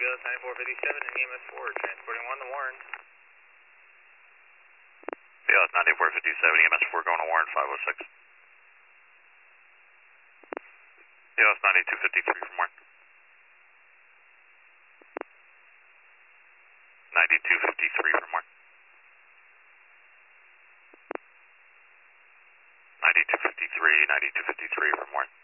BLS 9457 and EMS 4, transporting 1 to Warren. BLS 9457, EMS 4 going to Warren 506. BLS 9253 from Warren. 9253 from Warren. 9253 from Warren.